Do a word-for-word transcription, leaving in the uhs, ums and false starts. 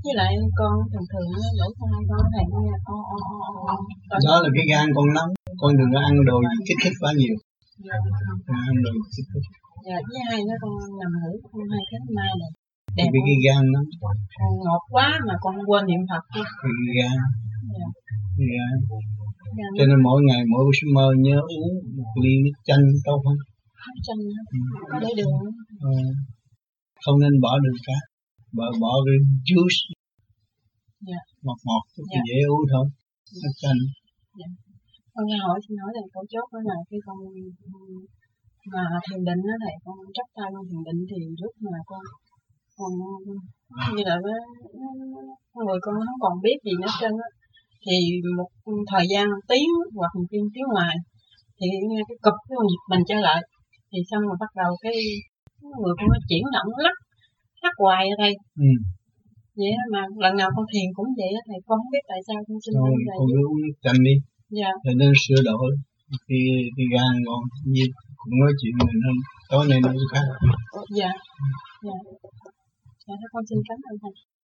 Với lại con thường thường nó lỗ tai con thầy nghe o o o o. Đó là cái gan con nóng, con đừng có ăn đồ gì kích thích quá nhiều. Dạ. Ăn đồ gì kích thích. Dạ, với hai nó con nằm ngủ con hai tháng mai này. Đẹp vì cái gan nó con ngọt quá mà con quên niệm Phật luôn. Cái gan. Dạ. Cái gan. Dạ. Cho nên mỗi ngày mỗi buổi mơ nhớ uống một ly nước chanh tốt không? Nước chanh hả? Ừ. Có để đường không? Ừ. Không nên bỏ đường cả. Bỏ, bỏ cái juice. Dạ. Ngọt ngọt dạ. dễ uống thôi. Dạ. Nước chanh. Dạ. Con nghe hỏi xin hỏi thầy câu chốt đó là cái con mà thiền định đó thầy, con chấp tay con thiền định thì lúc mà con còn như là với người con không còn biết gì nữa trơn á, thì một thời gian tiếng hoặc một tiếng tiếng ngoài thì nghe cái cục cái con giật mình trở lại, thì xong rồi bắt đầu cái người con nó chuyển động nó lắc lắc hoài ở đây. Ừ. Vậy mà lần nào con thiền cũng vậy á thầy, con không biết tại sao con xin thôi con cứ uống nước chanh đi. Dạ. Để nên sửa đổi cái cái gan con như cũng nói chuyện này nó tối nay nó khác. Dạ. Dạ. Dạ, con xin cảm ơn thầy.